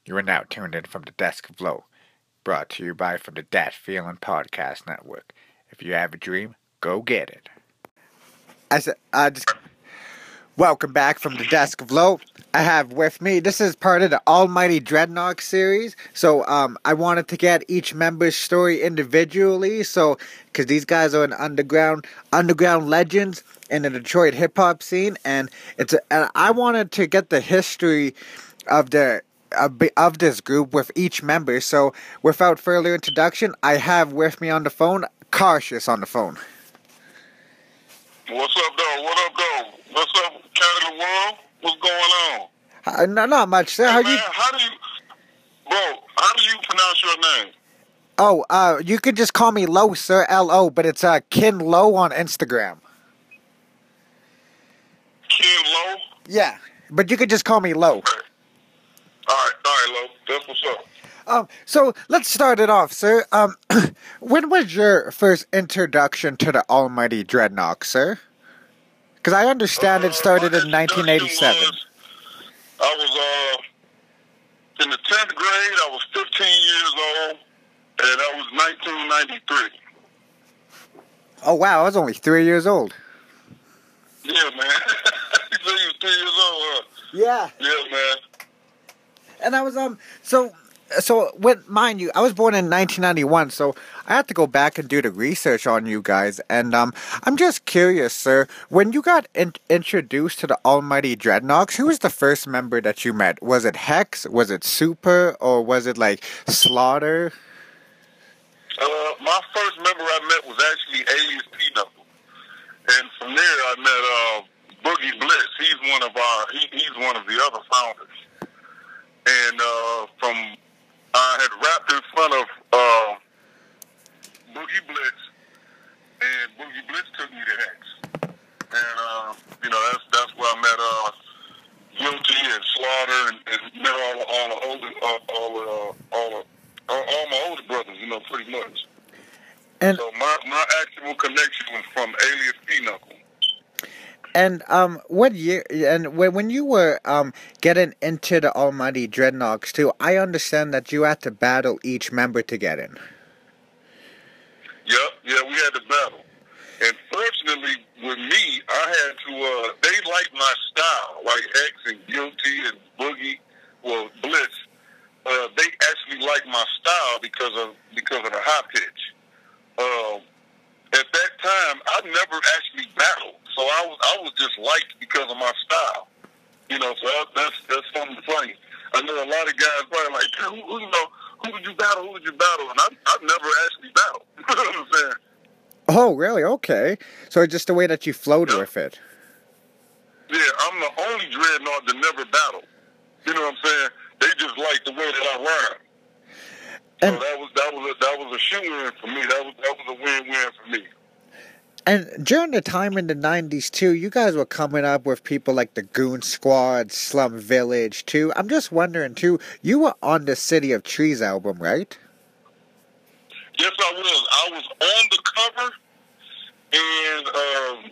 You are now tuned in from the Desk of Low, brought to you by from the Dat Feeling Podcast Network. If you have a dream, go get it. Welcome back from the Desk of Low. I have with me, this is part of the Almighty Dreadnought series, so I wanted to get each member's story individually, because these guys are an underground legends in the Detroit hip-hop scene, and I wanted to get the history of this group with each member. So without further introduction, I have with me on the phone Cautious on the phone. What's up, though? What up, though? What's up, Canada world? What's going on? Not much, sir. Hey, How do you pronounce your name? Oh, you could just call me Low, sir, L-O, but it's Kin Low on Instagram. Kin Low? Yeah, but you could just call me Low. Okay. All right, Low. That's what's up. So let's start it off, sir. When was your first introduction to the Almighty Dreadnought, sir? Because I understand it started in 1987. I was in the 10th grade. I was 15 years old, and that was 1993. Oh, wow, I was only 3 years old. Yeah, man. You said you was 3 years old, huh? Yeah. Yeah, man. And I was, mind you, I was born in 1991, so I had to go back and do the research on you guys, and I'm just curious, sir, when you got introduced to the Almighty Dreadnoughts, who was the first member that you met? Was it Hex, was it Super, or was it like Slaughter? My first member I met was actually Alias P-Knuckle, and from there I met Boogie Blitz. He's one of the other founders, and I had rapped in front of Boogie Blitz, and Boogie Blitz took me to Hex, and that's where I met Guilty and Slaughter, and met all my older brothers, pretty much. And so my actual connection was from Alias P-Knuckle. And what year? And when you were getting into the Almighty Dreadnoughts too, I understand that you had to battle each member to get in. Yeah, we had to battle. And fortunately, with me, I had to. They liked my style, like X and Guilty and Boogie, Blitz. They actually liked my style because of the high pitch. At that time, I never actually battled, so I was just liked because of my style. So that's something funny. I know a lot of guys probably like, who did you battle? Who did you battle? And I've never actually battled. You know what I'm saying? Oh, really? Okay. So it's just the way that you flowed with it. Yeah, I'm the only dreadnought that never battled. You know what I'm saying? They just like the way that I rhyme. So that was a shoe-in for me. That was a win-win for me. And during the time in the 90s, too, you guys were coming up with people like the Goon Squad, Slum Village, too. I'm just wondering, too, you were on the City of Trees album, right? Yes, I was. I was on the cover, and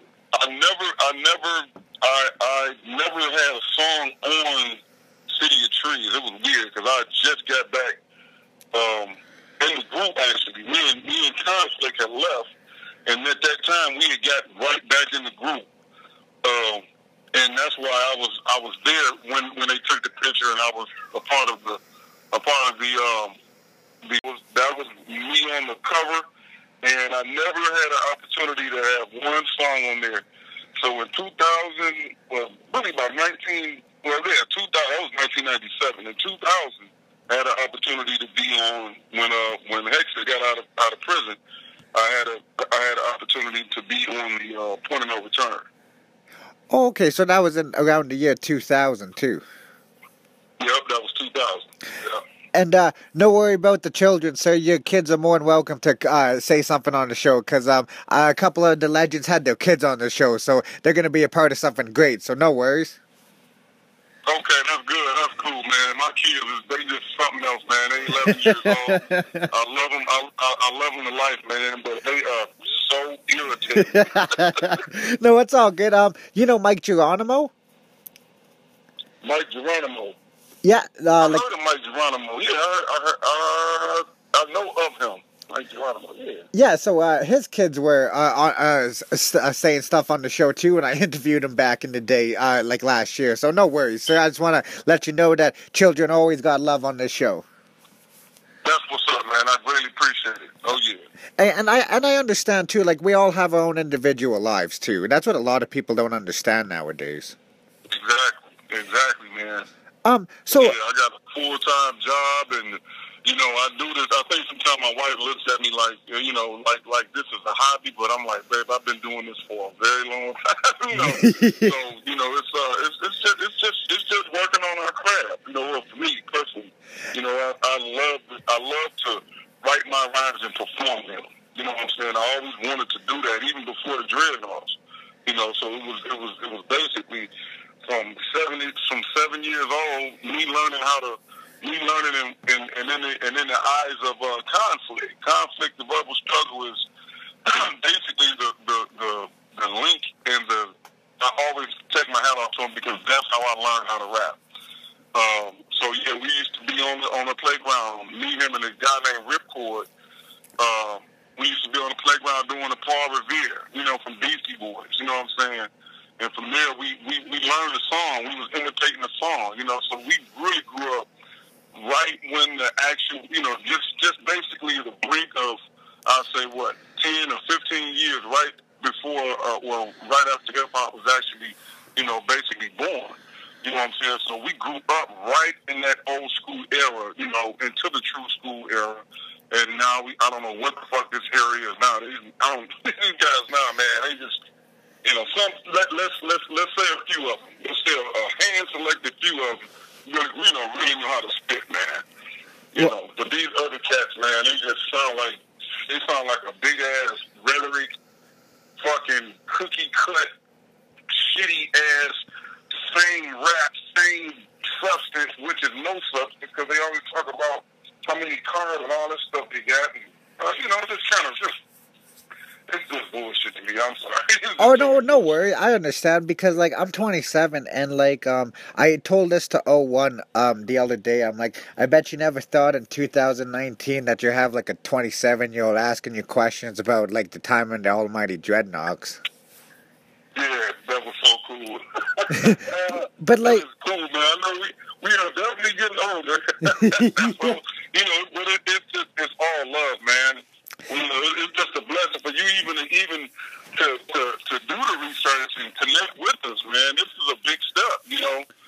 I never had a song on City of Trees. It was weird, because I just got back in the group, actually. Me and Conflict had left, and at that time we had got right back in the group, and that's why I was there when they took the picture, and I was a part of the that was me on the cover, and I never had an opportunity to have one song on there. So in 2000, really about 2000, that was 1997. In 2000. I had an opportunity to be on when Hexer got out of prison. I had an opportunity to be on the Point of No Return. Oh, okay, so that was around the year 2000 too. Yep, that was 2000. Yeah. And no worry about the children, sir. Your kids are more than welcome to say something on the show, because a couple of the legends had their kids on the show, so they're going to be a part of something great. So no worries. Okay, that's good. That's cool, man. My kids, they just something else, man. They 11 years old. I love them to life, man, but they are so irritating. No, it's all good. You know Mike Geronimo? Mike Geronimo. Yeah, I like heard of Mike Geronimo. Yeah, I know of him. Mike Geronimo. Yeah. yeah. So his kids were saying stuff on the show too, and I interviewed him back in the day, like last year. So no worries, sir. I just want to let you know that children always got love on this show. That's what's up, man. I really appreciate it. Oh yeah. And I understand too. Like we all have our own individual lives too, and that's what a lot of people don't understand nowadays. Exactly, man. So Yeah, I got a full-time job, and I do this. I think sometimes my wife looks at me like, like this is a hobby, but I'm like, babe, I've been doing this for a very long time. So it's just working on our craft. Well, for me personally, I love to write my rhymes and perform them. You know what I'm saying? I always wanted to do that, even before the Dreadnoughts. So it was basically from 7 years old, me learning and in the eyes of conflict. Conflict, the verbal struggle is basically the link, and I always take my hat off to him because that's how I learned how to rap. So yeah, we used to be on the playground, me, him, and a guy named Ripcord. We used to be on the playground doing the Paul Revere, from Beastie Boys. You know what I'm saying? And from there, we learned the song. We was imitating the song, So we really grew up right when the actual, just basically the brink of, I'll say 10 or 15 years right before, right after hip hop was actually, basically born. You know what I'm saying? So we grew up right in that old school era, into the true school era. And now I don't know what the fuck this area is now. These guys now, man, they just, let's say a few of them. Let's say a hand-selected few of them, really know how to spit, man. But these other cats, man, they just sound like a big-ass rhetoric, fucking cookie-cut, shitty-ass, same rap, same substance, which is no substance, because they always talk about how many cars and all this stuff they got. And, it's just bullshit to me. I'm sorry. Oh no worry. I understand because like I'm 27 and like I told this to O1 the other day. I'm like, I bet you never thought in 2019 that you have like a 27-year-old asking you questions about like the time in the almighty Dreadnoks. Yeah, that was so cool. But like, that is cool, man. I know we are definitely getting older. So, but it's all love, man. It's just a blessing for you even to do the research and connect with us, man. This is a big step, in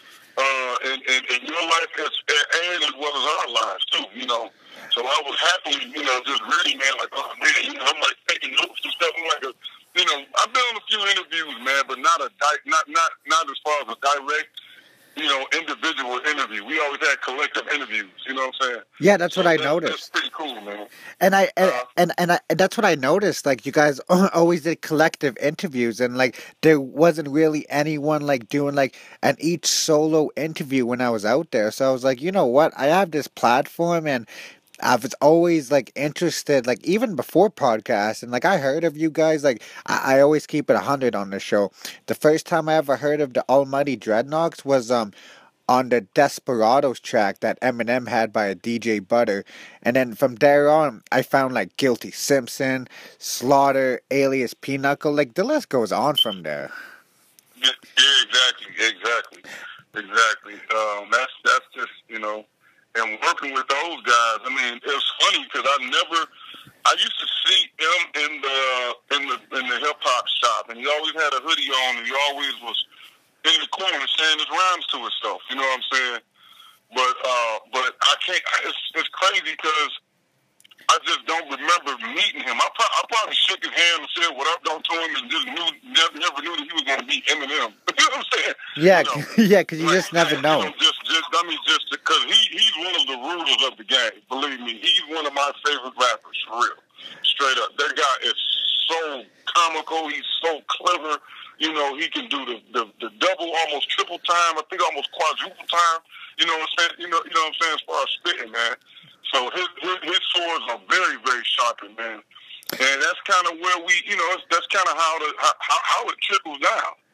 your life and as well as our lives too, So I was happily, just reading, man, like, oh man, I'm like taking notes and stuff. I'm like, I've been on a few interviews, man, but not as far as a direct, individual interview. We always had collective interviews. You know what I'm saying? Yeah, that's what I noticed. That's pretty cool, man. And I that's what I noticed. Like you guys always did collective interviews, and like there wasn't really anyone like doing like each solo interview when I was out there. So I was like, you know what? I have this platform, and I was always like interested, like even before podcasts, and like I heard of you guys. Like I always keep it 100 on the show. The first time I ever heard of the Almighty Dreadnoks was on the Desperados track that Eminem had by a DJ Butter, and then from there on I found like Guilty Simpson, Slaughter, Alias Pinochle. Like the list goes on from there. Yeah, exactly. That's just and working with those guys, I mean, it was funny because I used to see him in the hip hop shop, and he always had a hoodie on, and he always was in the corner saying his rhymes to himself. You know what I'm saying? But I can't. It's crazy because I just don't remember meeting him. I probably shook his hand and said what up to him, and just never knew that he was going to be Eminem. You know what I'm saying? Yeah, because you just never know. Just because he's one of the rulers of the game. Believe me, he's one of my favorite rappers, for real. Straight up, that guy is so comical. He's so clever. He can do the double, almost triple time. I think almost quadruple time. You know what I'm saying? You know what I'm saying as far as spitting, man. So his swords are very, very sharp, man. And that's kind of where that's kind of how it trickles down.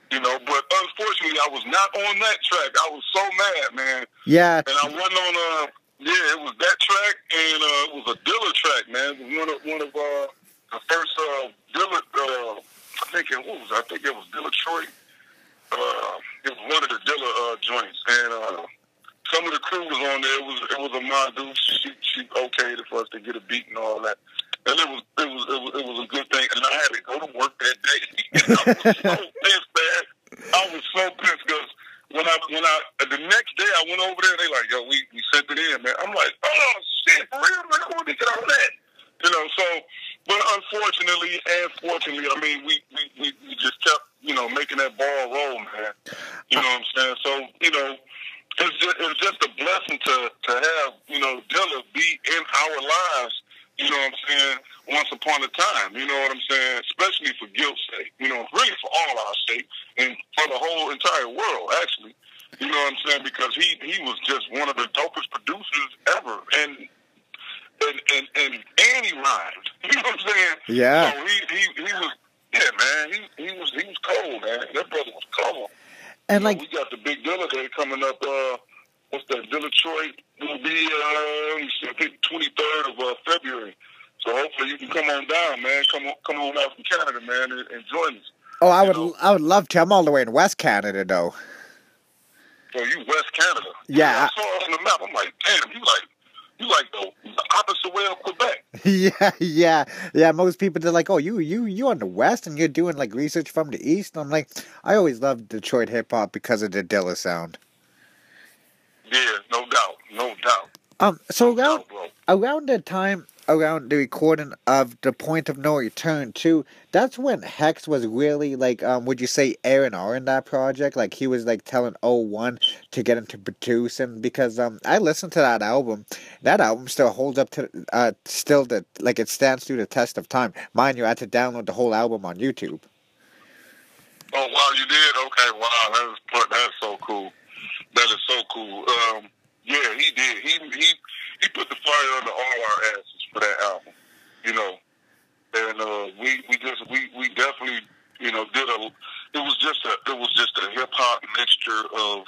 You know, but unfortunately, I was not on that track. I was so mad, man. Yeah. And I wasn't on it was that track, and it was a Dilla track, man. It was one of the first Dilla. I think it was Dilla Troy. It was one of the Dilla joints, and some of the crew was on there. It was a Madu. She okayed it for us to get a beat and all that, and it was a good thing. And I had to go to work that day. And I was so pissed, man. I was so pissed because when I the next day I went over there, and they like, yo, we sent it in, man. I'm like, oh shit, for real, man, I want to get on that. You know, so, but unfortunately and fortunately, I mean, we just kept, making that ball roll, man. You know what I'm saying? So, it's just a blessing to have, Dilla be in our lives, you know what I'm saying, once upon a time, you know what I'm saying, especially for Guilt's sake, really for all our sake, and for the whole entire world, actually, you know what I'm saying, because he was just one of the dopest producers ever, and he rhymed, you know what I'm saying? Yeah. So he was, yeah, man, he was cold, man. That brother was cold. And like, we got the big Dilla Day coming up. What's that? Dilla Troy will be, I think, 23rd of February. So hopefully you can come on down, man. Come on out from Canada, man, and join us. Oh, I would love to. I'm all the way in West Canada, though. So you West Canada? Yeah. I saw it on the map. I'm like, damn, you like the opposite way of Quebec. Yeah. Most people, they're like, oh, you on the West and you're doing like research from the East. And I'm like, I always loved Detroit hip hop because of the Dilla sound. Yeah, no doubt. So around the time, around the recording of The Point of No Return too, that's when Hex was really like, would you say A&R in that project? Like he was like telling O1 to get into producing, because I listened to that album. That album still holds up to it stands through the test of time. Mind you, I had to download the whole album on YouTube. Oh wow, you did? Okay, wow, that's so cool. That is so cool. Yeah, he did. He put the fire under all our asses for that album, And we definitely, did it was just a hip hop mixture of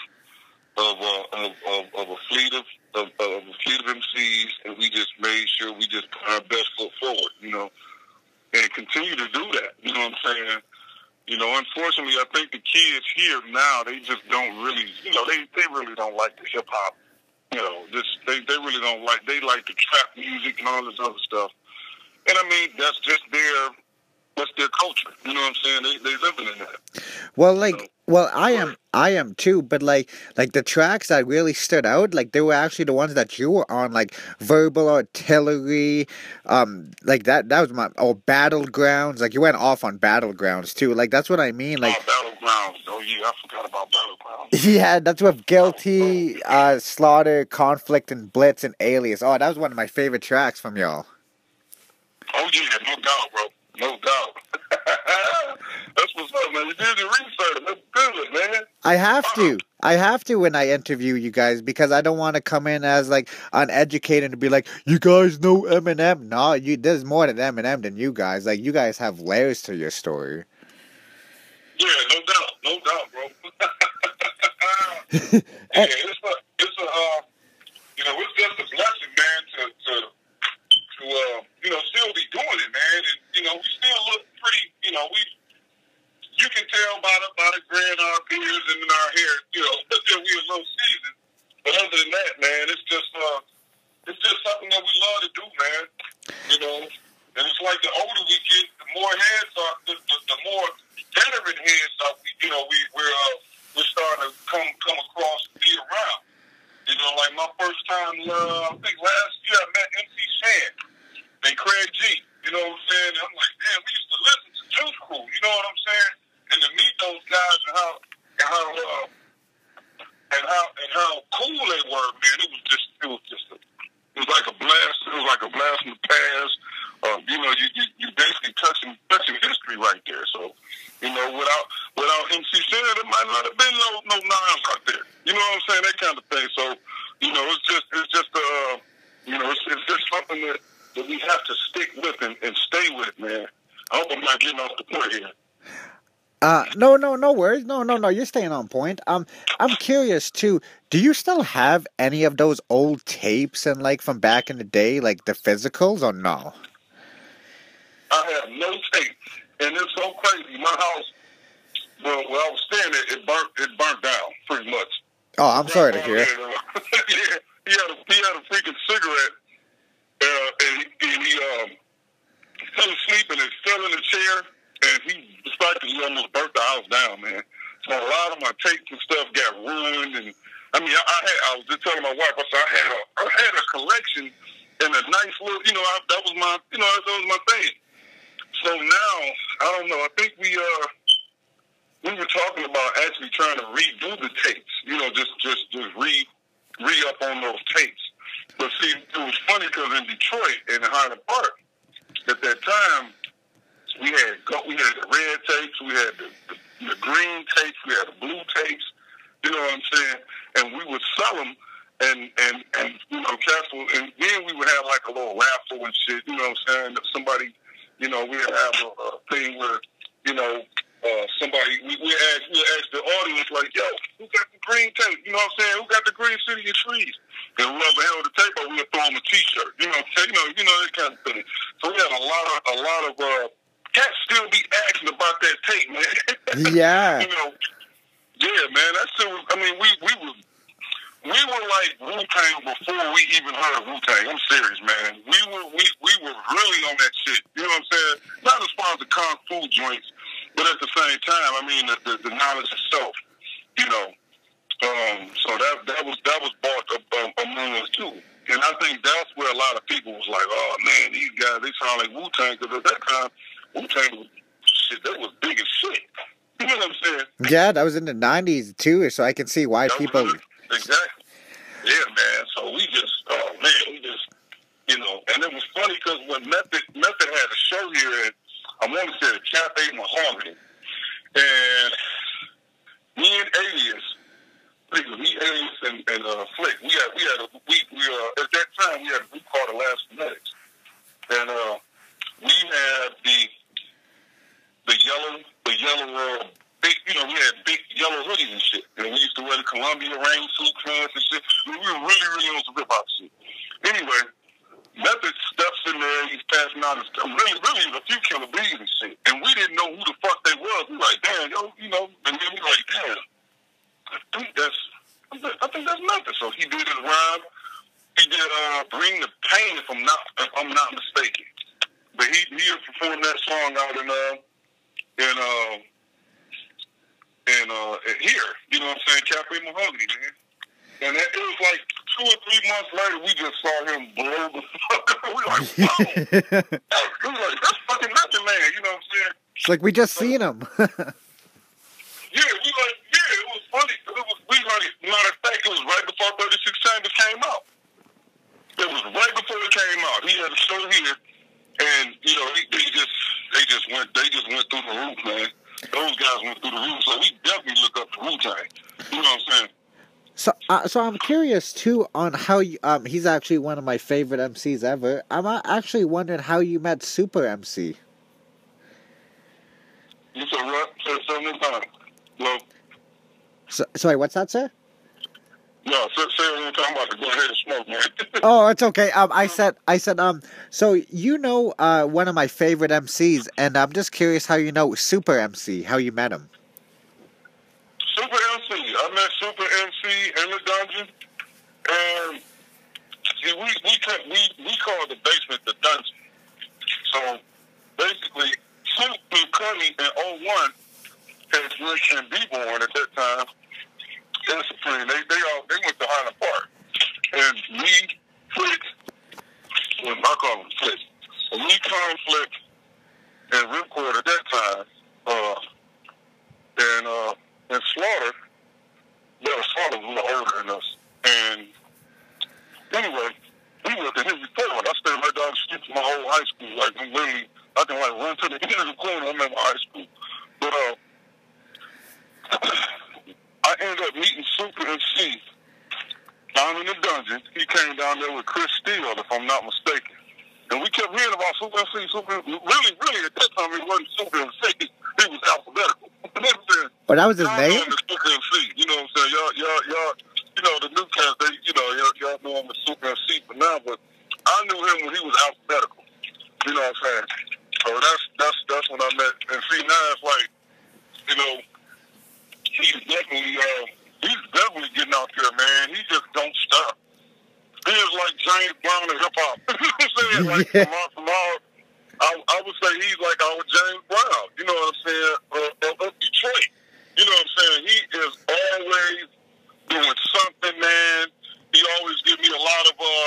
a fleet of MCs, and we just made sure we just put our best foot forward, and continue to do that. You know what I'm saying? Unfortunately, I think the kids here now, they just don't really, they really don't like the hip hop. They really don't like, they like the trap music and all this other stuff. And I mean, that's their culture. You know what I'm saying? They living in that. Well, I am too, but like the tracks that really stood out, like they were actually the ones that you were on, like Verbal Artillery, like that was my, Battlegrounds, like you went off on Battlegrounds too, like that's what I mean, like. Battlegrounds, oh yeah, I forgot about Battlegrounds. Yeah, that's with Guilty, Slaughter, Conflict, and Blitz, and Alias. Oh, that was one of my favorite tracks from y'all. Oh yeah, no doubt, bro. No doubt. That's what's up, man. You did the research. That's good, man. I have to when I interview you guys, because I don't want to come in as like uneducated and be like, you guys know Eminem. No, there's more than Eminem than you guys. Like, you guys have layers to your story. Yeah, no doubt, bro. Yeah, it's just a blessing, man, to still be doing it, man, and we still look pretty. You can tell by the gray in our beards and in our hair, that we a little seasoned. But other than that, man, it's just something that we love to do, man. And it's like the older we get, the more heads are, the more veteran heads are. We're starting to come across and be around. Like my first time, I think last year I met MC Shan and Craig G. You know what I'm saying? And I'm like, damn, we used to listen to Juice Crew. You know what I'm saying? And to meet those guys and how cool they were, man. It was like a blast. It was like a blast from the past. You basically touching history right there. So, without MC Shan, there might not have been no Nas out there. You know what I'm saying? That kind of thing. So, it's just something that we have to stick with and stay with, man. I hope I'm not getting off the point here. No worries. No. You're staying on point. I'm curious too. Do you still have any of those old tapes and like from back in the day, like the physicals, or no? I have no tape, and it's so crazy. My house, well, where I was staying at, it burnt down pretty much. Oh, I'm sorry to hear. Yeah, he had a freaking cigarette, and he fell asleep and it fell in the chair, and he practically almost burnt the house down, man. So a lot of my tapes and stuff got ruined, and I mean, I was just telling my wife, I said I had a collection and a nice little, that was my thing. So now, I don't know. I think we were talking about actually trying to redo the tapes. Just re-up on those tapes. But see, it was funny because in Detroit, in Highland Park, at that time, we had the red tapes, we had the green tapes, we had the blue tapes. You know what I'm saying? And we would sell them, and Castle, and then we would have like a little raffle and shit. You know what I'm saying? If somebody, we'd have a thing where, somebody, we ask the audience like, yo, who got the green tape? You know what I'm saying? Who got the green City of Trees? And whoever held the tape, we would throw them a T-shirt. You know what I'm saying? That kind of thing. So we had a lot of cats still be asking about that tape, man. Yeah. Yeah, man. That still was, I mean, we were like Wu-Tang before we even heard Wu-Tang. I'm serious, man. We were really on that shit. You know what I'm saying? Not as far as the kung fu joints, but at the same time, I mean, the knowledge itself, so that was bought among us too. And I think that's where a lot of people was like, oh man, these guys, they sound like Wu-Tang, because at that time, Wu-Tang was shit, that was big as shit. You know what I'm saying? Yeah, that was in the 90s too, so I can see why people... Exactly. Yeah, man. So we just, and it was funny because when Method had a show here at, I want to say, the Cafe Mahogany, and me and Alias, and Flick, at that time we had a group called the Last Phonetics, and we had the yellow big, we had big yellow hoodies and shit, and we used to wear the Columbia rain suit pants and shit. I mean, we were really on some hip hop shit. Anyway, Method steps in there, he's passing out his really a few Killer Bees and shit, and we didn't know who the fuck they was. We like, damn, and then we like, damn, I think that's Method. So he did his rhyme. He did Bring the Pain, if I'm not mistaken. But he performed that song out in here, you know what I'm saying, Cafe Mahogany, man. And it was like 2 or 3 months later, we just saw him blow the fuck up. We were like, wow. We were like, that's fucking Method Man, you know what I'm saying? It's like we just seen him. Yeah, it was funny. Matter of fact, it was right before 36 Chambers came out. It was right before it came out. He had a show here, and they just went through the roof, man. Those guys went through the roof, so we definitely look up to Wu-Tang. You know what I'm saying? So I'm curious too on how you, he's actually one of my favorite MCs ever. I'm actually wondering how you met Super MC. You said what? Say it 7 times. Hello? Sorry, what's that, sir? No, say it 1 time. I'm about to go ahead and smoke, man. Oh, it's okay. I said, so one of my favorite MCs, and I'm just curious how you know Super MC, how you met him. Super MC. I met Super MC in the dungeon, and see, we call the basement the dungeon. So basically, Super and Cuddy in 01 had Rick and B-Born at that time. And Supreme, they went to Highland Park, and me, Flick, I call him Flick. Me, Tom, Flick, and Ripcord at that time, and Slaughter. Slaughter was a little older than us. And anyway, we went to his report. I stayed right down the street from my whole high school. Like, I can run to the end of the corner. I'm at my high school. But I ended up meeting Super MC down in the dungeon. He came down there with Chris Steele, if I'm not mistaken. And we kept hearing about Super MC. Really, at that time, it wasn't Super MC. It was alphabetical. Oh, that was his Y'all name? know him as Super MC. You know what I'm saying? Y'all, you know, the new cats, they, you know, y'all know him as Super MC for now, but I knew him when he was alphabetical. You know what I'm saying? So that's when I met. And see, now it's like, you know, he's definitely getting out there, man. He just don't stop. He is like James Brown in hip hop. You know what I'm saying? Like Yeah. from all, I would say he's like our James Brown. You know what I'm saying? Of Detroit. You know what I'm saying? He is always doing something, man. He always give me a lot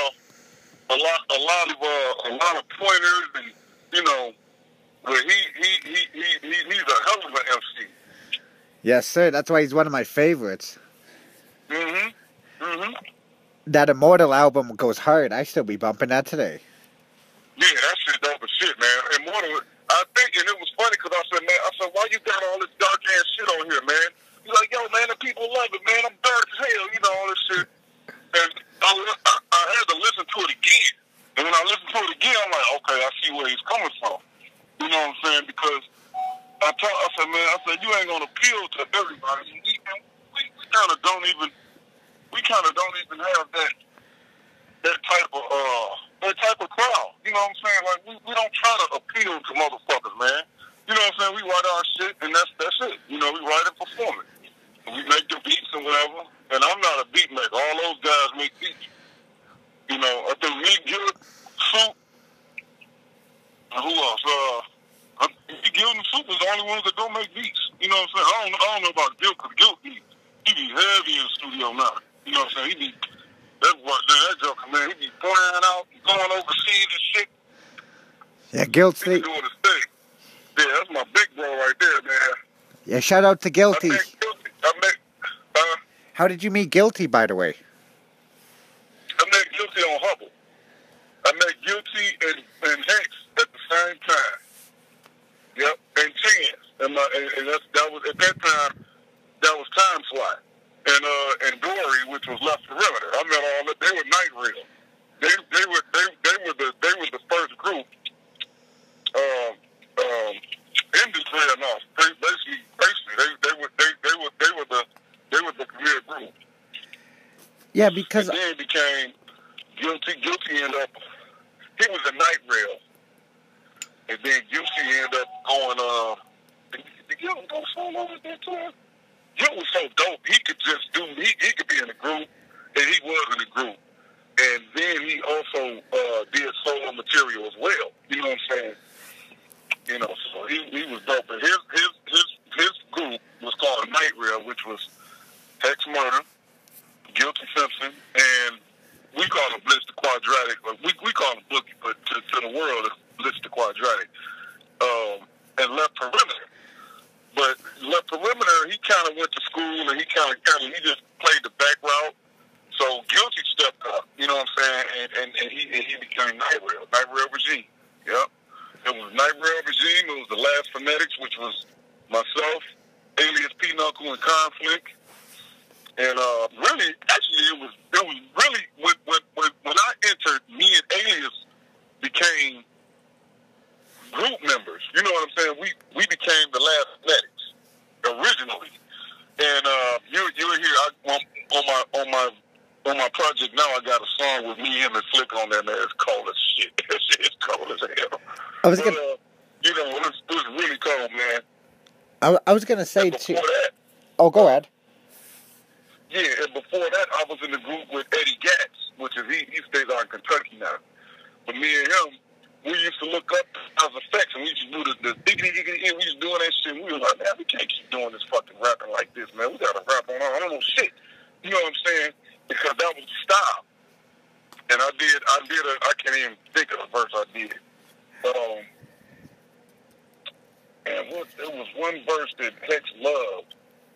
of pointers, and you know, but he's a hell of an MC. Yes, sir. That's why he's one of my favorites. Mhm. Mhm. That Immortal album goes hard. I still be bumping that today. Yeah, that shit dope as shit, man. And more than I think, and it was funny because I said, why you got all this dark ass shit on here, man? He's like, yo, man, the people love it, man. I'm dark as hell, you know, all this shit. And I had to listen to it again. And when I listened to it again, I'm like, okay, I see where he's coming from. You know what I'm saying? Because I said, man, you ain't gonna appeal to everybody. We kind of don't even have that type of crowd. You know what I'm saying? Like we don't try to appeal to motherfuckers, man. You know what I'm saying? We write our shit and that's it. You know, we write and perform it. And we make the beats and whatever. And I'm not a beat maker. All those guys make beats. You know, I think me, Gil, Soup, and who else? Me, Gil, and Soup is the only ones that don't make beats. You know what I'm saying? I don't know about Gil, because Gil, he be heavy in the studio now. You know what I'm saying? That joker, man, he be flying out, going overseas and shit. Yeah, He be Guilty. doing his thing. Yeah, that's my big bro right there, man. Yeah, shout out to Guilty. I How did you meet Guilty, by the way? met Guilty on Hubble. I met Guilty and Hex at the same time. Yep, and Chance. And that was at that time. That was Time Fly. And Dory, which was Left Perimeter. I met all that. They were Night Real. They were the first group. In this dreadnought. Basically, they were the career group. Yeah, because And then it became Guilty. Guilty ended up. He was a Night Rail, and then Guilty ended up going. Did Guilty go solo at that time? Guilty was so dope. He could just do. He could be in a group, and he was in a group. And then he also did solo material as well. You know what I'm saying? You know, so he was dope. And his group was called Night Rail, which was Hex Murder, Guilty Simpson, and we call him Blitz the Quadratic. We call him Boogie, but to the world, it's Blitz the Quadratic. And Left Perimeter. But Left Perimeter, he kind of went to school, and he just played the back route. So Guilty stepped up, you know what I'm saying, and he became Night Rail Regime. Yep. It was Night Rail Regime. It was the Last Phonetics, which was myself, Alias Pinochle, and Conflict. And really, actually, it was really when I entered, me and Alias became group members. You know what I'm saying? We became the Last Phonetics originally. And you'll hear on my project now. I got a song with me, him, and Flick on there, man. It's cold as shit. That shit is cold as hell. I was gonna. You know, it was really cold, man. I was gonna say too. That, Oh, go ahead. yeah, and before that, I was in the group with Eddie Gatz, which is he stays out in Kentucky now. But me and him, we used to look up as effects, and we used to do the diggity, and we was doing that shit. And we was like, man, we can't keep doing this fucking rapping like this, man. We gotta rap on our own shit. You know what I'm saying? Because that was the style. And I can't even think of the verse I did. And there was one verse that Hex loved.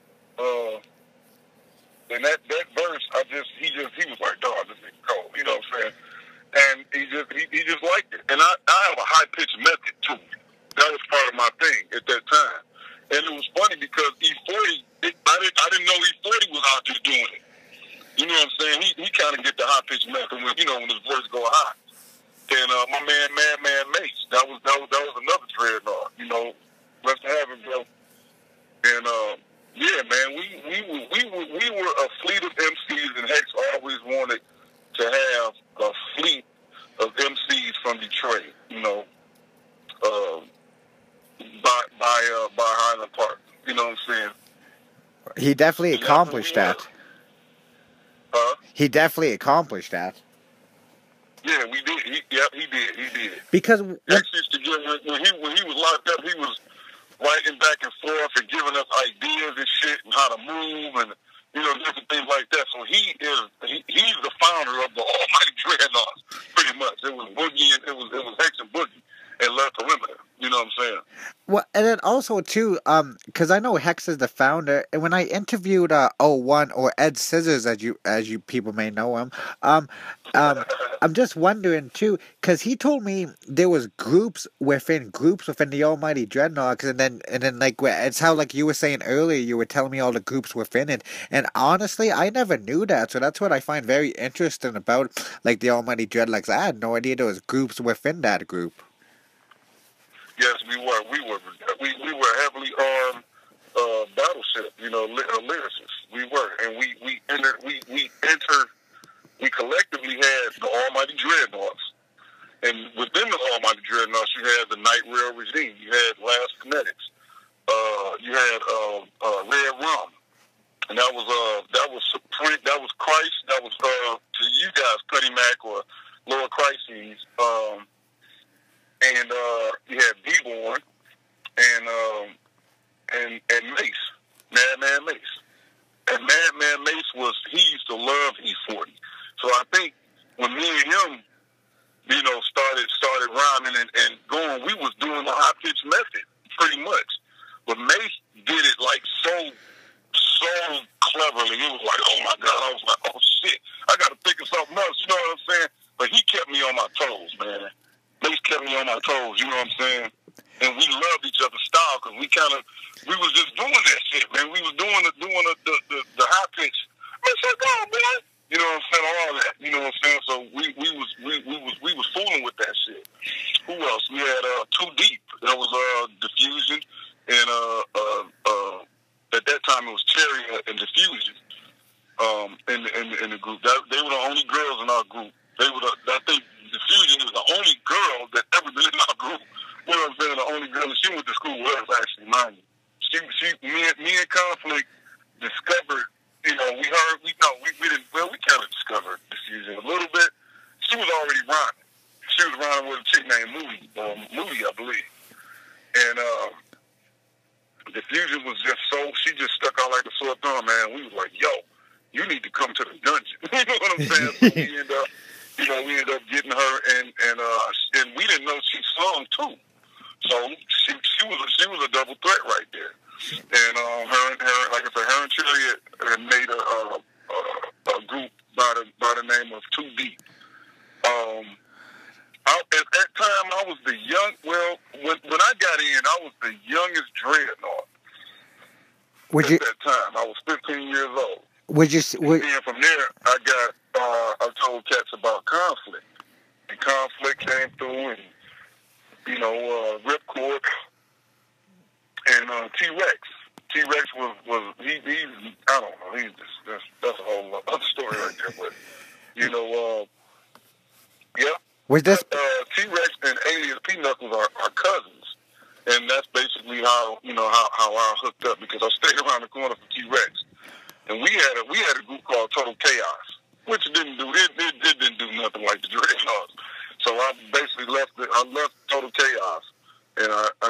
And that verse, he was like, dog, this nigga cold. You know what I'm saying? And he just liked it. And I have a high pitched method too. That was part of my thing at that time. And it was funny because E40, I didn't know E40 was out there doing it. You know what I'm saying? He kind of get the high pitched method when his voice go high. And my man, Madman Mace, that was another dreadnought. You know, rest in heaven, bro. And man. We were a fleet of MCs, and Hex always wanted to have a fleet of MCs from Detroit. You know, by Highland Park. You know what I'm saying? He definitely accomplished that. He definitely accomplished that. Yeah, we did. He did. Because Hex used to give when he was locked up, he was writing back and forth and giving us ideas and shit and how to move and different things like that. So he's the founder of the Almighty Dreadnoughts, pretty much. It was Boogie and it was Hex and Boogie and Left Perimeter. You know what I'm saying? Well, and then also too, because I know Hex is the founder, and when I interviewed 01 or Ed Scissors, as you people may know him, I'm just wondering too, because he told me there was groups within the Almighty Dreadnoughts, and then like it's how like you were saying earlier, you were telling me all the groups within it, and honestly, I never knew that, so that's what I find very interesting about like the Almighty Dreadnoughts. I had no idea there was groups within that group. Yes, we were. We were heavily armed battleship, lyricists. We were, and we collectively had the Almighty Dreadnoughts, and within the Almighty Dreadnoughts, you had the Night Rail regime. You had Last Phonetics. You had Red Rum, and that was Supreme. That was Christ. That was to you guys, Cuddy Mac or Lord Crises. And you had B-Born and Mace, Madman Mace. And Madman Mace he used to love E40. So I think when me and him, started rhyming and going, we was doing the high pitch method pretty much. But Mace did it like so cleverly. It was like, oh my God, I was like, oh shit, I gotta think of something else, you know what I'm saying? But he kept me on my toes, man. Mace kept me on my toes, you know what I'm saying? And we loved each other's style because we was just doing that shit, man. We was doing the high pitch. Man, said, go on, boy. You know what I'm saying? All that. You know what I'm saying? So we was fooling with that shit. Who else? We had Too Deep. That was Diffusion, and at that time it was Cherry and Diffusion. In the group, they were the only girls in our group. I think Diffusion is the only girl that ever been in our group. You know what I'm saying? The only girl that she went to school with us, actually, mind you. Me and Conflict discovered, we kind of discovered Diffusion a little bit. She was already rhyming. She was rhyming with a chick named Moody, I believe. And Diffusion was she just stuck out like a sore thumb, man. We was like, yo, you need to come to the dungeon. You know what I'm saying? So we ended up getting her, and we didn't know she sung too. So she was a double threat right there. And her, like I said, her and Cherry had made a group by the name of Too Deep. At that time, I was when I got in, I was the youngest Dreadnought. At that time, I was 15 years old. And from there, I told cats about Conflict. And Conflict came through, and, Ripcord, and T-Rex. T-Rex was I don't know, that's a whole other story right there, but, yeah. Was this... T-Rex and Alias P-Knuckles are cousins, and that's basically how I hooked up, because I stayed around the corner from T-Rex. And we had a group called Total Chaos, which didn't do nothing like the Dreadnoughts. So I basically left Total Chaos, and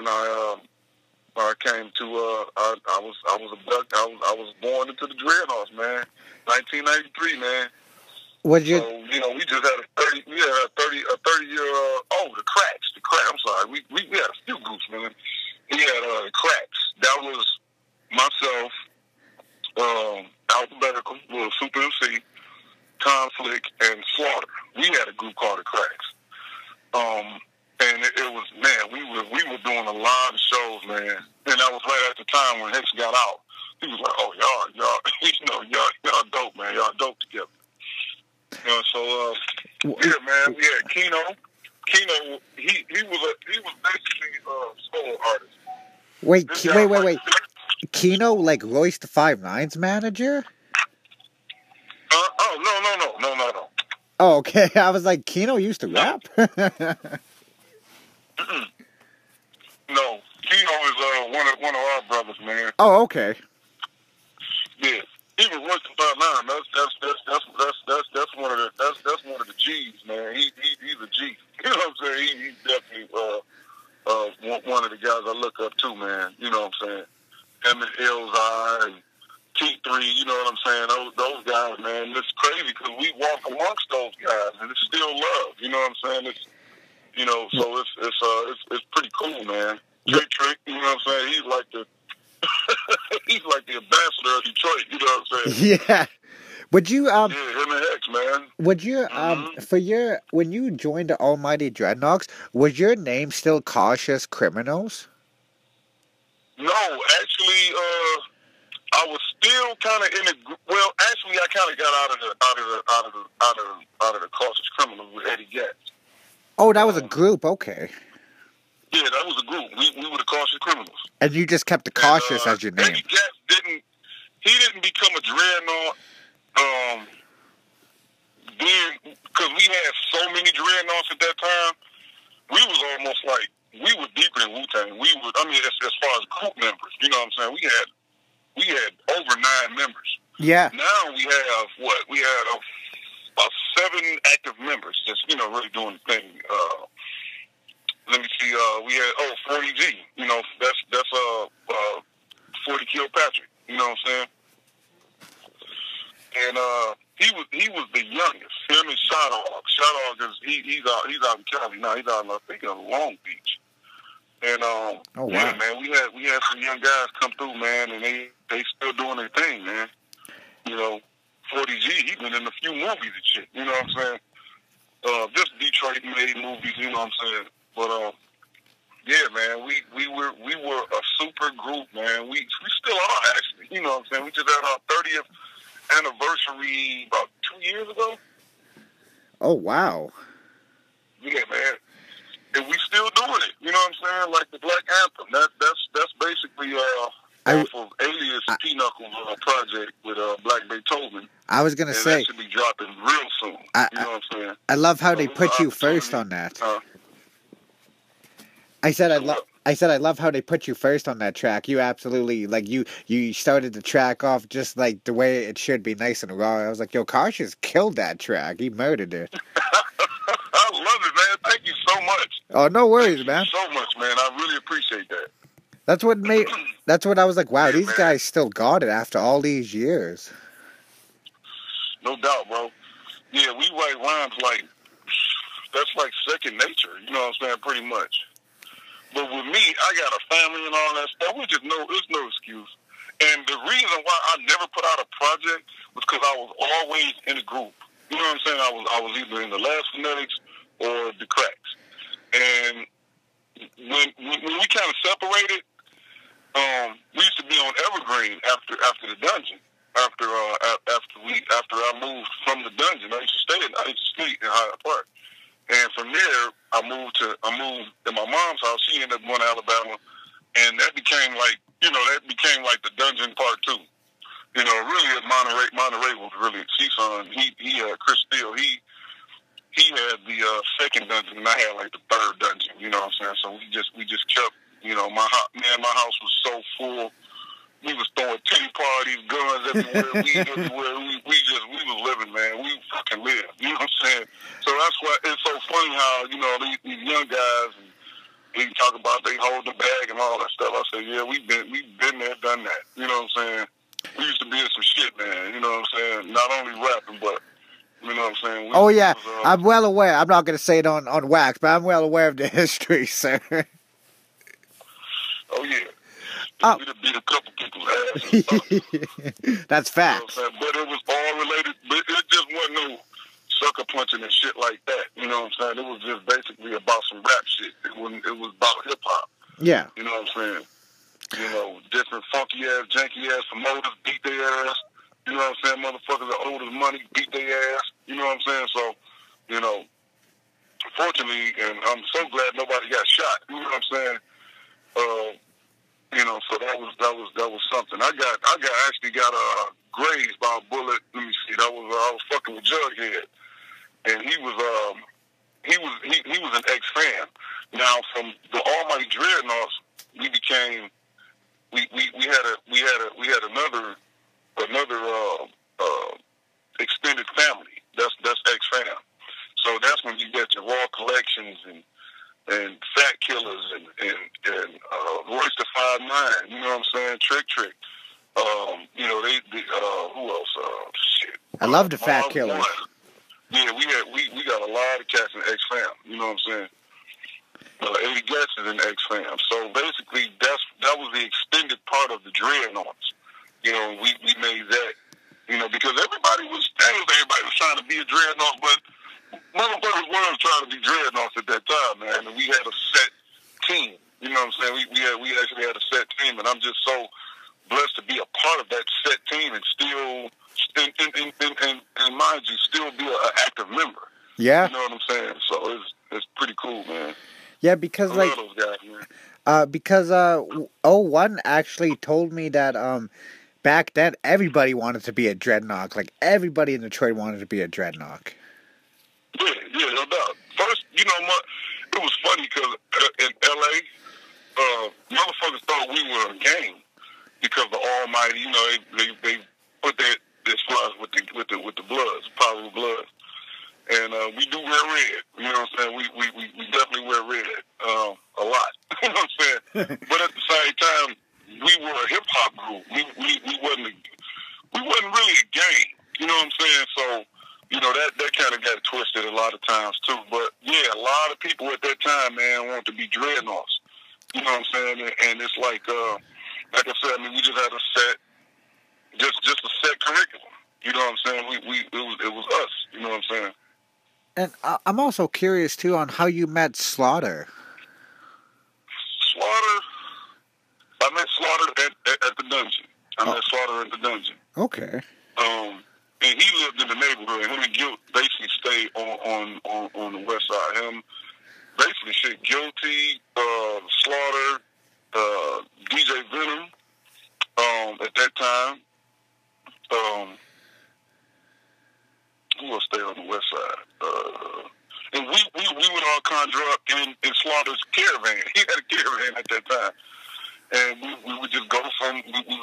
I came to I was born into the Dreadnoughts, man. 1993, man. So we just had a 30 year the Cracks. I'm sorry, we had a few groups, man. We had Cracks. That was myself. Alphabetical, little Super MC, Conflict, and Slaughter. We had a group called the Cracks. And it was, man, we were doing a lot of shows, man. And that was right at the time when Hex got out. He was like, oh, y'all dope, man. Y'all dope together. Yeah, man, we had Keno. Keno, he was basically a solo artist. Wait. Keno, like Royce the 5'9's manager? Oh, no. Oh, okay. I was like, Keno used to No. rap? No, Keno is one of our brothers, man. Oh, okay. Yeah, even Royce the 5'9". That's one of the G's, man. He's a G. You know what I'm saying? He's definitely one of the guys I look up to, man. You know what I'm saying? Him and Elzai and T3. You know what I'm saying? Those guys, man. It's crazy because we walk amongst those guys, and it's still love. You know what I'm saying? It's so it's pretty cool, man. Trick, you know what I'm saying? He's like the ambassador of Detroit. You know what I'm saying? Yeah. Would you Yeah, him and X, man. Would you when you joined the Almighty Dreadnoughts, was your name still Cautious Criminals? No, actually, I was still kind of in the. Well, actually, I kind of got out of the Cautious Criminals with Eddie Gatz. Oh, that was a group. Okay. Yeah, that was a group. We were the Cautious Criminals. And you just kept the Cautious as your name. Eddie Gatz didn't become a dreadnought. Then because we had so many dreadnoughts at that time, we was almost like we were deeper than Wu-Tang. As far as group members, you know what I'm saying? We had over 9 members. Yeah. Now we have what? We had about 7 active members just really doing the thing. Let me see. We had 40G. You know, that's 40 Kilpatrick. You know what I'm saying? And he was the youngest. Him and Shot Hog. Shot Hog he's out in Cali now. He's out in, I think, Long Beach. And oh, wow. Yeah, man, we had some young guys come through, man, and they still doing their thing, man. You know, 40G, he been in a few movies and shit. You know what I'm saying? Just Detroit made movies. You know what I'm saying? But yeah, man, we were a super group, man. We still are, actually. You know what I'm saying? We just had our 30th anniversary about 2 years ago. Oh, wow. Yeah, man. And we still doing it. You know what I'm saying? Like the Black Anthem. That's basically off of Alias P-Knuckles project with Black Beethoven. I was gonna say that should be dropping real soon. You know what I'm saying? I love how they put you first on that. I said I love how they put you first on that track. You absolutely you started the track off just like the way it should be, nice and raw. I was like, yo, Cautious killed that track. He murdered it. I love it, man. Thank you so much. Oh, no worries, man. So much, man. I really appreciate that. That's what I was like, wow, these guys still got it after all these years. No doubt, bro. Yeah, we write rhymes that's like second nature, you know what I'm saying, pretty much. But with me, I got a family and all that stuff, which is it's no excuse. And the reason why I never put out a project was because I was always in a group. You know what I'm saying? I was either in the Last Phonetics or the Cracks. And when we kind of separated, we used to be on Evergreen after the dungeon. After I moved from the dungeon, I used to stay in Hyde Park. And from there, I moved in my mom's house. She ended up going to Alabama, and that became like the dungeon part 2. You know, really, Monterey was really CSUN. He Chris Steele. He had the second dungeon, and I had like the third dungeon. You know what I'm saying? So we just kept. You know, my house was so full. We was throwing titty parties, guns everywhere, weed everywhere. We was living, man. We fucking lived. You know what I'm saying? So that's why it's so funny how, these young guys, and they talk about they hold the bag and all that stuff. I say, yeah, we've been there, done that. You know what I'm saying? We used to be in some shit, man. You know what I'm saying? Not only rapping, but, you know what I'm saying? Oh, yeah. I'm well aware. I'm not going to say it on wax, but I'm well aware of the history, sir. Oh, yeah. Oh. We'd have beat a couple people's asses. That's facts. You know but it was all related. But it just wasn't no sucker punching and shit like that. You know what I'm saying? It was just basically about some rap shit. It was about hip hop. Yeah. You know what I'm saying? You know, different funky ass, janky ass promoters beat their ass. You know what I'm saying? Motherfuckers that owe us money beat their ass. You know what I'm saying? So, fortunately, and I'm so glad nobody got shot. You know what I'm saying? You know, so that was something. Actually got grazed by a bullet. Let me see. I was fucking with Jughead, and he was an ex-fan. Now from the Almighty Dreadnoughts, we had another extended family. That's ex-fan. So that's when you get your Raw Collections and Fat Killers and Royce the 5'9", you know what I'm saying? Trick. You know, who else? Shit. I love the Fat Marv Killers. One. Yeah, we got a lot of cats in X-Fam, you know what I'm saying? Eddie Getz is in X-Fam. So basically, that was the extended part of the Dreadnoughts. You know, we made that, you know, because everybody was trying to be a Dreadnought, but motherfuckers weren't trying to be Dreadnoughts at that time, man. And we had a set team, you know what I'm saying? We actually had a set team, and I'm just so blessed to be a part of that set team and still, and mind you, still be an active member. Yeah. You know what I'm saying? So it's pretty cool, man. Yeah, because I love those guys, man. Because O1 actually told me that back then everybody wanted to be a Dreadnought. Like everybody in Detroit wanted to be a Dreadnought. Yeah, no doubt. First, you know, it was funny because in L.A., motherfuckers thought we were a gang because the Almighty, you know, they put their flies with the Bloods, Power of Bloods. And we do wear red. You know what I'm saying? We definitely wear red a lot. You know what I'm saying? But at the same time, we were a hip hop group. We wasn't really a gang. You know what I'm saying? So, you know, that kind of got twisted a lot of times too. But yeah, a lot of people at that time, man, wanted to be Dreadnoughts. You know what I'm saying? And it's like I said, I mean, we just had a set, just a set curriculum. You know what I'm saying? It was us. You know what I'm saying? And I'm also curious, too, on how you met Slaughter. I met Slaughter at the dungeon. I met Slaughter at the dungeon. Okay. And he lived in the neighborhood. Him and Guilt basically stayed on the west side. Him, basically, shit, Guilty, Slaughter, DJ Venom, at that time. Who else stayed on the west side? And we would all conjure up in Slaughter's caravan. He had a caravan at that time, and we would just go from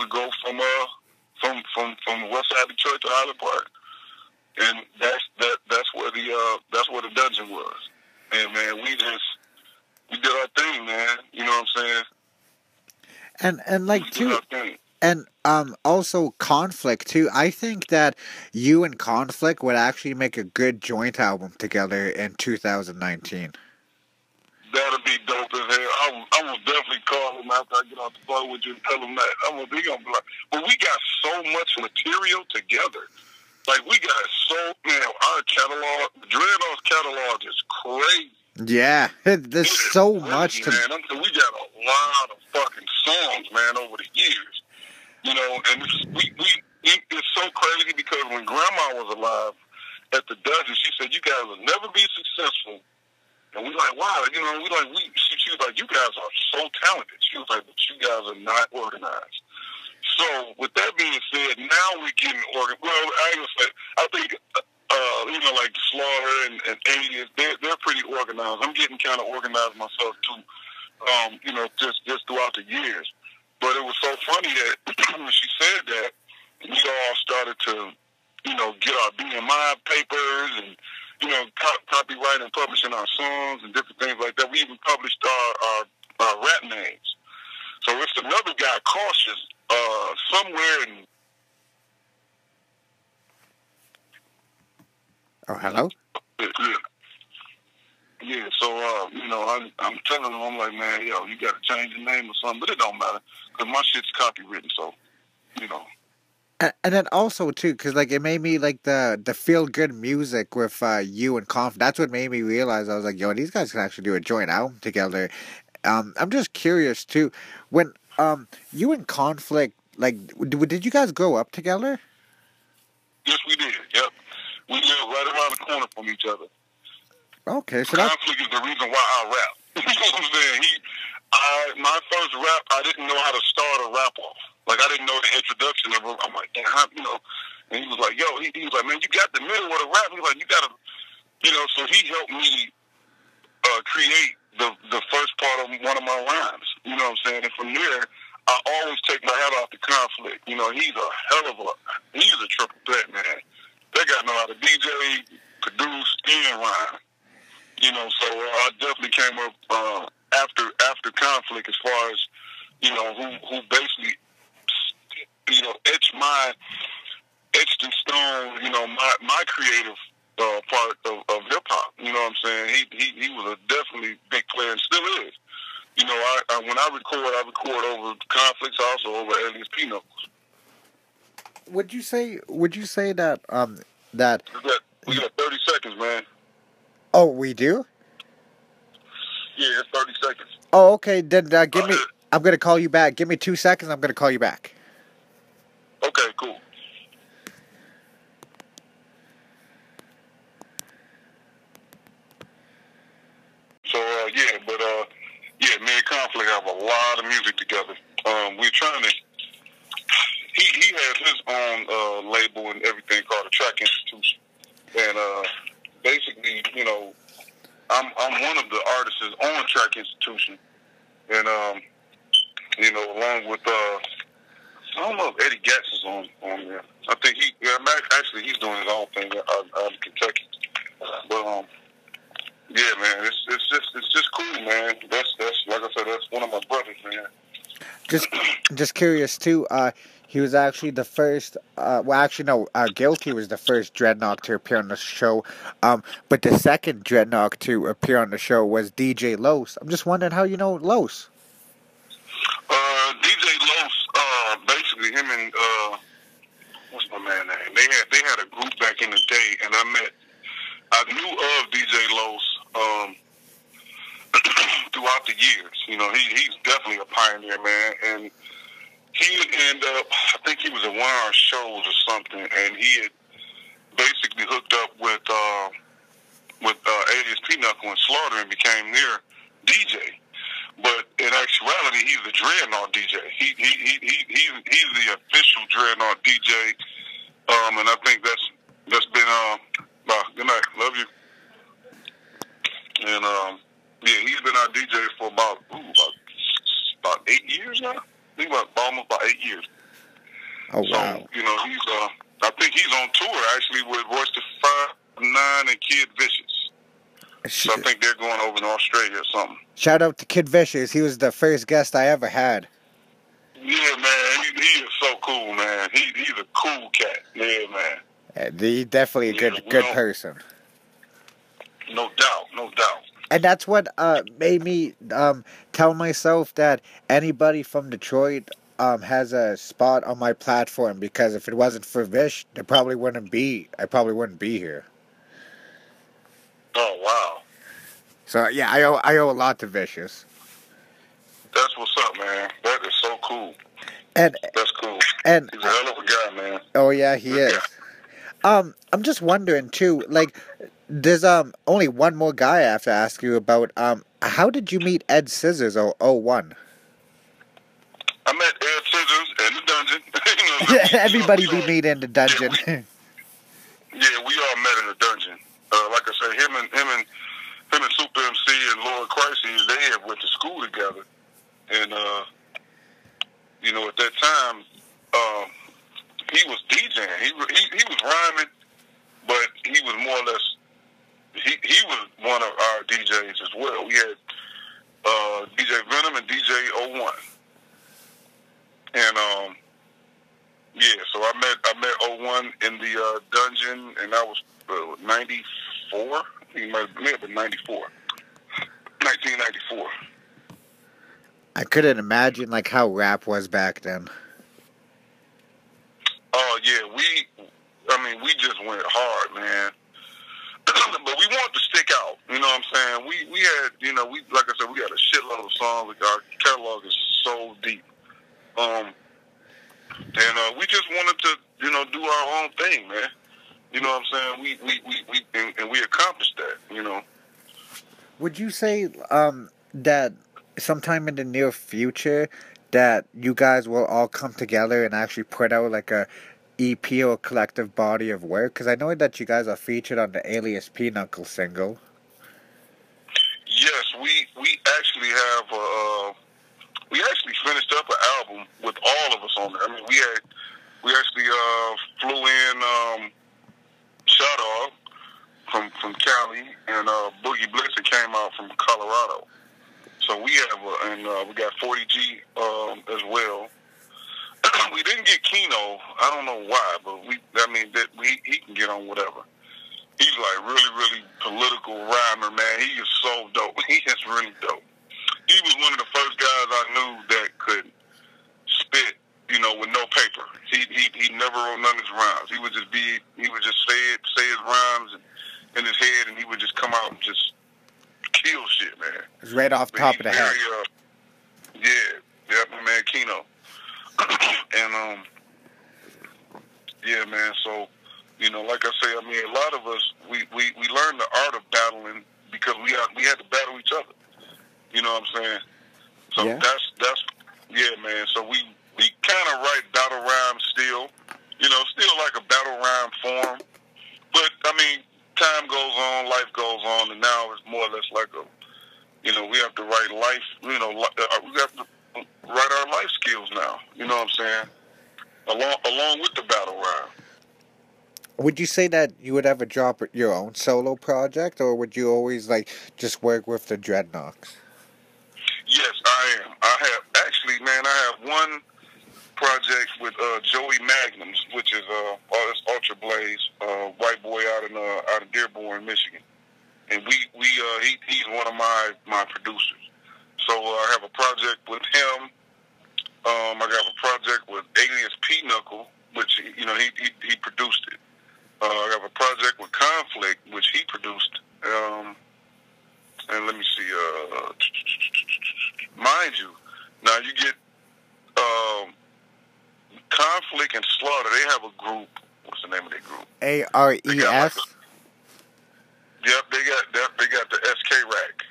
the west side of Detroit to Highland Park, and that's where the dungeon was. And man, we did our thing, man. You know what I'm saying? And like too. And also Conflict too. I think that you and Conflict would actually make a good joint album together in 2019. That'll be dope as hell. I will definitely call him after I get off the phone with you and tell him that. He gonna be like, but we got so much material together. Like we got our catalog, Dreadnought's catalog is crazy. Yeah, there's so much to. Man, we got a lot of fucking songs, man, over the years. You know, and it's so crazy because when Grandma was alive at the dungeon, she said, "You guys will never be successful." And we like, wow, you know, she was like, "You guys are so talented." She was like, "But you guys are not organized." So with that being said, now we're getting organized. Well, I ain't gonna say. I think you know, like Slaughter and Alias, they're pretty organized. I'm getting kind of organized myself too. You know, just throughout the years. But it was so funny that when she said that, we all started to, you know, get our BMI papers and, you know, copyright and publishing our songs and different things like that. We even published our rap names. So it's another guy, Cautious, somewhere in... Oh, hello? Yeah, so, you know, I'm telling him, I'm like, man, yo, you got to change the name or something, but it don't matter, because my shit's copywritten, so, you know. And then also, too, because, like, it made me, like, the feel-good music with you and Conf. That's what made me realize, I was like, yo, these guys can actually do a joint album together. I'm just curious, too, when you and Conflict, like, did you guys grow up together? Yes, we did, yep. We live right around the corner from each other. Okay, so Conflict is the reason why I rap. You know what I'm saying? My first rap, I didn't know how to start a rap off. Like, I didn't know the introduction of it. I'm like, damn, you know. And he was like, yo, he was like, man, you got the middle of the rap. He was like, you got to, you know. So he helped me create the first part of one of my rhymes. You know what I'm saying? And from there, I always take my hat off to Conflict. You know, he's a triple threat, man. That guy know how to DJ, produce, and rhyme. You know, so I definitely came up after Conflict as far as, you know, who basically, you know, etched in stone, you know, my creative part of hip hop. You know what I'm saying? He was a definitely big player and still is. You know, when I record over Conflicts, also over Alias P Knuckles. Would you say that that we got 30 seconds, man. Oh, we do? Yeah, it's 30 seconds. Oh, okay. Then give me. I'm gonna call you back. Give me 2 seconds. I'm gonna call you back. Okay, cool. So me and Conflict have a lot of music together. We're trying to. He has his own label and everything called the Track Institution, and basically, you know, I'm one of the artists on Track Institution, and you know, along with I don't know if Eddie Gatz is on there. I think actually he's doing his own thing out of Kentucky, but yeah, man, it's just cool, man. That's like I said, that's one of my brothers, man. Just curious too. He was actually the first. Well, actually, no. Guilty was the first Dreadnought to appear on the show. But the second Dreadnought to appear on the show was DJ Los. I'm just wondering how you know Los. DJ Los, basically him and what's my man name? They had a group back in the day, and I knew of DJ Los throughout the years. You know, he's definitely a pioneer, man, and he would end up, I think he was at one of our shows or something, and he had basically hooked up with Alias P Knuckle and Slaughter and became their DJ. But in actuality, he's the Dreadnought DJ. He's the official Dreadnought DJ, and I think that's been good night, love you. And yeah, he's been our DJ for about 8 years now. I think almost about 8 years. Oh wow! So, you know, I think he's on tour actually with Royce the 5'9" and Kid Vicious. So I think they're going over in Australia or something. Shout out to Kid Vicious. He was the first guest I ever had. Yeah, man. He is so cool, man. He's a cool cat. Yeah, man. And he's definitely a good person. No doubt, no doubt. And that's what made me tell myself that anybody from Detroit has a spot on my platform, because if it wasn't for Vish, I probably wouldn't be here. Oh wow! So yeah, I owe a lot to Vicious. That's what's up, man. That is so cool. And that's cool. And he's a hell of a guy, man. Oh yeah, he is. I'm just wondering too. Like, there's only one more guy I have to ask you about. How did you meet Ed Scissors 01? I met Ed Scissors in the dungeon. Everybody be meeting in the dungeon. Yeah, we all met in the dungeon. Like I said, him and Super MC and Lord Crises, they had went to school together. And, you know, at that time, he was DJing. He was rhyming, but he was more or less, he was one of our DJs as well. We had DJ Venom and DJ 01. And, yeah, so I met 01 in the dungeon, and that was 94. I think it may have been 94. 1994. I couldn't imagine like how rap was back then. Oh yeah, we just went hard, man. But we wanted to stick out. You know what I'm saying? We had, you know, like I said, we got a shitload of songs. Like, our catalog is so deep. And we just wanted to, you know, do our own thing, man. You know what I'm saying? We accomplished that, you know. Would you say that sometime in the near future that you guys will all come together and actually put out like a EP or collective body of work? Because I know that you guys are featured on the Alias Pinochle single. Yes, we actually have we actually finished up an album with all of us on there. I mean, we actually flew in Shadow from Cali, and Boogie Blitz came out from Colorado. So we have we got 40G as well. We didn't get Keno. I don't know why, but he can get on whatever. He's like really political rhymer, man. He is so dope. He is really dope. He was one of the first guys I knew that could spit, with no paper. He never wrote none of his rhymes. He would just say his rhymes in his head, and he would just come out and just kill shit, man. It's right off the top of the head. Yeah, my man Keno. And yeah, man. So, like I say, I mean, a lot of us we learned the art of battling because we had to battle each other. You know what I'm saying? So yeah. that's yeah, man. So we kind of write battle rhymes still, still like a battle rhyme form. But I mean, time goes on, life goes on, and now it's more or less like we have to write life. We have to write our life skills now. You know what I'm saying? Along with the battle rhyme. Would you say that you would ever drop your own solo project, or would you always just work with the Dreadnoks? Yes, I am. I have one project with Joey Magnums, which is Ultra Blaze, white boy out of Dearborn, Michigan, and he's one of my producers. So I have a project with him. I got a project with Alias Pinochle, which he produced it. I have a project with Conflict, which he produced. And let me see. Mind you, now you get Conflict and Slaughter. They have a group. What's the name of their group? ARES. Yep, they got the SK Rack.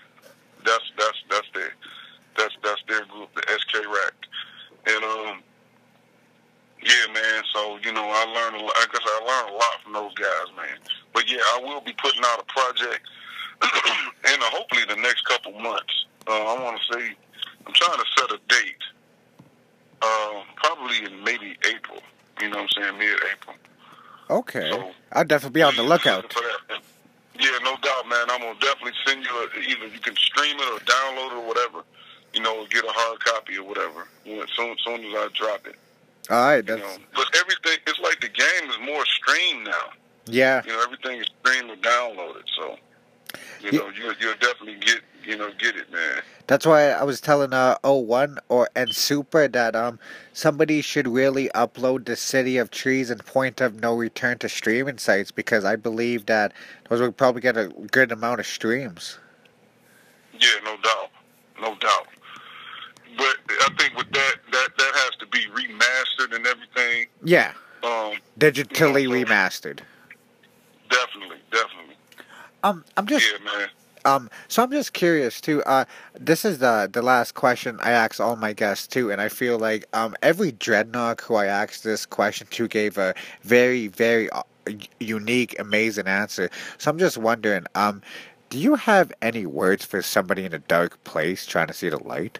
That's their group, the SK Rack. And yeah, man. So I learned a lot. I guess I learned a lot from those guys, man. But yeah, I will be putting out a project, and hopefully the next couple months. I want to say I'm trying to set a date. Probably in maybe April. You know what I'm saying? Mid-April. Okay. So, I'll definitely be on the lookout. Yeah, no doubt, man. I'm gonna definitely send you either you can stream it or download it or whatever. Get a hard copy or whatever. As soon as I drop it. All right. But everything, it's like the game is more streamed now. Yeah. Everything is streamed or downloaded. So, you'll definitely get it, man. That's why I was telling O1 and Super that somebody should really upload the City of Trees and Point of No Return to streaming sites, because I believe that those will probably get a good amount of streams. Yeah, no doubt. But I think with that has to be remastered and everything. Yeah. Digitally remastered. Definitely. I'm just. Yeah, man. So I'm just curious too. This is the last question I ask all my guests too, and I feel like every Dreadnought who I asked this question to gave a very, very unique, amazing answer. So I'm just wondering, do you have any words for somebody in a dark place trying to see the light?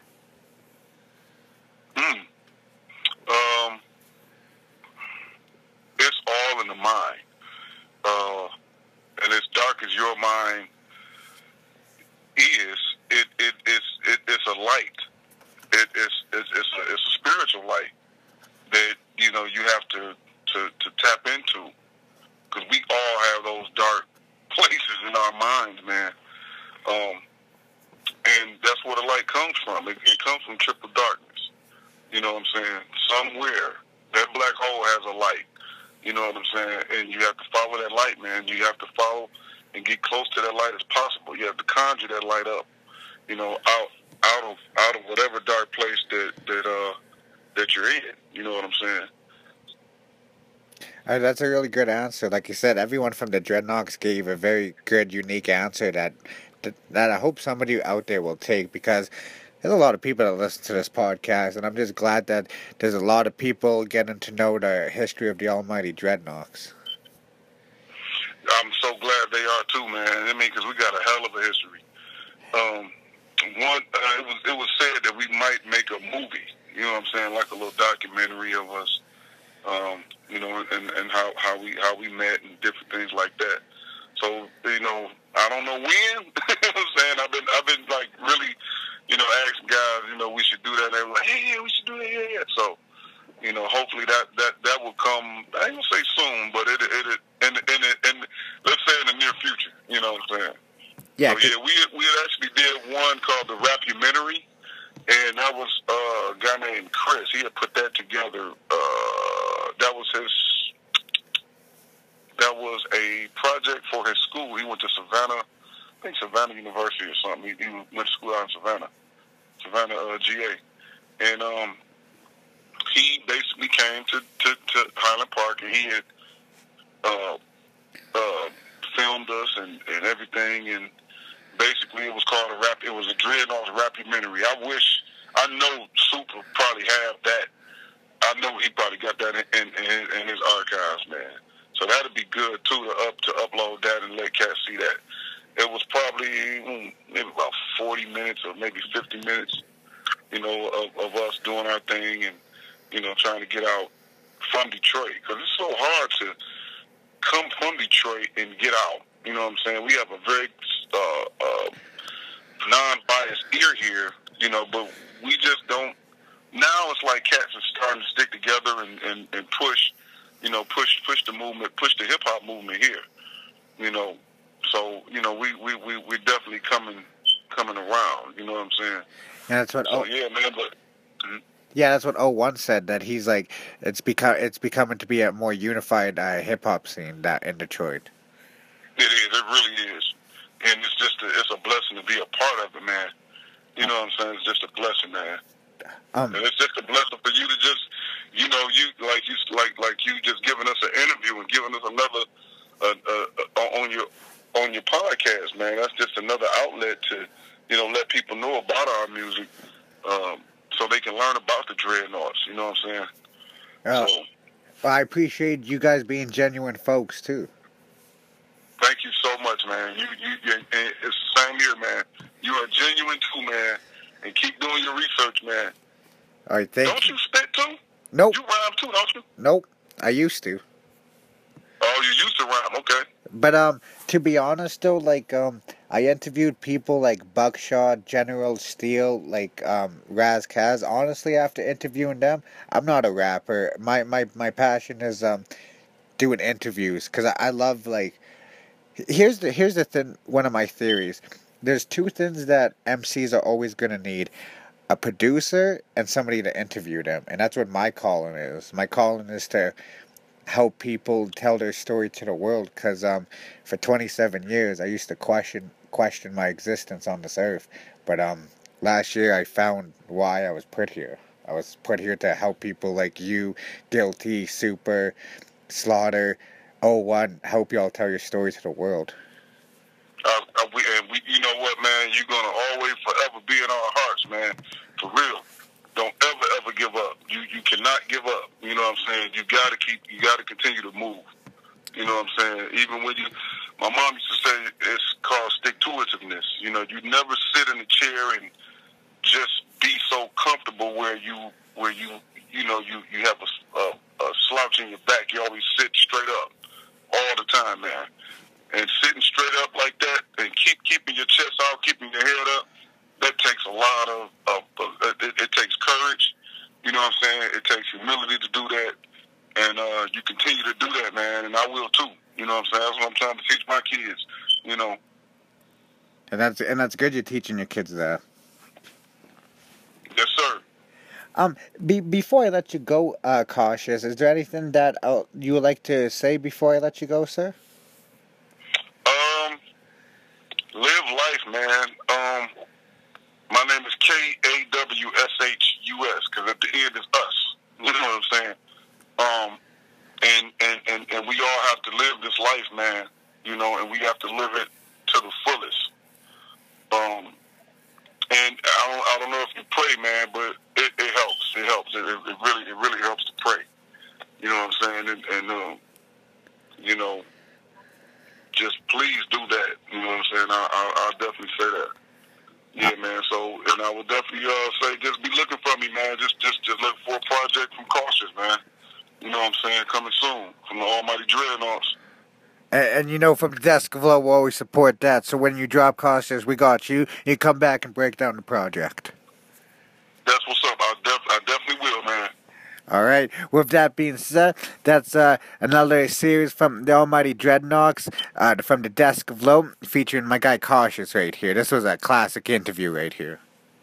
It's all in the mind, and as dark as your mind is, it's a light. It's a spiritual light that you have to tap into, because we all have those dark places in our minds, man. And that's where the light comes from. It comes from triple darkness. You know what I'm saying? Somewhere that black hole has a light. You know what I'm saying? And you have to follow that light, man. You have to follow and get close to that light as possible. You have to conjure that light up, out of whatever dark place that you're in. You know what I'm saying? That's a really good answer. Like you said, everyone from the Dreadnoks gave a very good, unique answer that I hope somebody out there will take, because There's a lot of people that listen to this podcast, and I'm just glad that there's a lot of people getting to know the history of the Almighty Dreadnoks. I'm so glad they are too, man. I mean, because we got a hell of a history. It was said that we might make a movie. You know what I'm saying? Like a little documentary of us. And how we met and different things like that. So, I don't know when. You know what I'm saying? I've been like really, asking guys, we should do that. They were like, hey, yeah, we should do that, yeah. So, hopefully that will come. I ain't gonna say soon, but it and let's say in the near future. You know what I'm saying? Yeah. So we had actually did one called the Rapumentary, and that was a guy named Chris. He had put that together. That was a project for his school. He went to Savannah, I think Savannah University or something. He went to school out in Savannah, GA. And he basically came to Highland Park, and he had filmed us and everything. And basically, it was called it was a Dreadnoughts Rapumentary. I know Super probably have that. I know he probably got that in his archives, man. So that'd be good too to upload that and let cats see that. It was probably maybe about 40 minutes or maybe 50 minutes, of us doing our thing and trying to get out from Detroit, because it's so hard to come from Detroit and get out. You know what I'm saying? We have a very non-biased ear here, but we just don't. Now it's like cats are starting to stick together and push, push the movement, push the hip hop movement here. So we definitely coming around. You know what I'm saying? Yeah, that's what. So yeah, man. But yeah, that's what O1 said. That he's like, it's becoming to be a more unified hip hop scene that in Detroit. It is. It really is. And it's a blessing to be a part of it, man. You know what I'm saying? It's just a blessing, man. And it's just a blessing for you to just, you just giving us an interview and giving us another on your podcast, man. That's just another outlet to, let people know about our music, so they can learn about the Dreadnoughts. You know what I'm saying? Well, I appreciate you guys being genuine folks too. Thank you so much, man. You it's the same here, man. You are genuine too, man. And keep doing your research, man. All right, thank you. Don't you spit too? Nope. You rhyme too, don't you? Nope. I used to. Oh, you used to rhyme, okay. But to be honest though, like I interviewed people like Buckshot, General Steel, like Raz Kaz. Honestly, after interviewing them, I'm not a rapper. My passion is doing interviews, because I love, like, here's the thing. One of my theories. There's two things that MCs are always gonna need: a producer and somebody to interview them. And that's what my calling is. My calling is to help people tell their story to the world, because for 27 years I used to question my existence on this earth, but last year I found why I was put here. I was put here to help people like you, Guilty, Super, Slaughter, O1, help y'all tell your story to the world. You know what, man? You're gonna always forever be in our hearts, man. For real. Don't ever give up. You cannot give up. You know what I'm saying? You gotta continue to move. You know what I'm saying? Even when my mom used to say it's called stick-to-itiveness. You never sit in a chair and just be so comfortable where you have a slouch in your back. You always sit straight up all the time, man. And sitting straight up like that and keeping your chest out, keeping your head up, that takes a lot of it takes courage. You know what I'm saying? It takes humility to do that. And you continue to do that, man, and I will too. You know what I'm saying? That's what I'm trying to teach my kids, And that's good you're teaching your kids that. Yes, sir. Before I let you go, Cautious, is there anything that you would like to say before I let you go, sir? Live life, man. My name is KAWSHUS, because at the end it's us. You know what I'm saying? And we all have to live this life, man. And we have to live it to the fullest. And I don't know if you pray, man, but it helps. It helps. It really helps to pray. You know what I'm saying? And you know, just please do that. You know what I'm saying? I'll definitely say that. Yeah, man. So, and I would definitely say, just be looking for me, man. Just look for a project from Cautious, man. You know what I'm saying? Coming soon from the Almighty Dreadnoughts. And you know, from the Desk of Low, we'll always support that. So when you drop Cautious, we got you. You come back and break down the project. That's what's up. I definitely will, man. All right. With that being said, that's another series from the Almighty Dreadnoughts, from the Desk of Low, featuring my guy Cautious right here. This was a classic interview right here.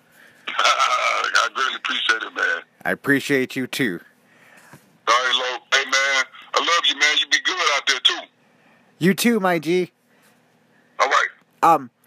I greatly appreciate it, man. I appreciate you too. All right, Lo. Hey, man. I love you, man. You be good out there too. You too, my G. All right.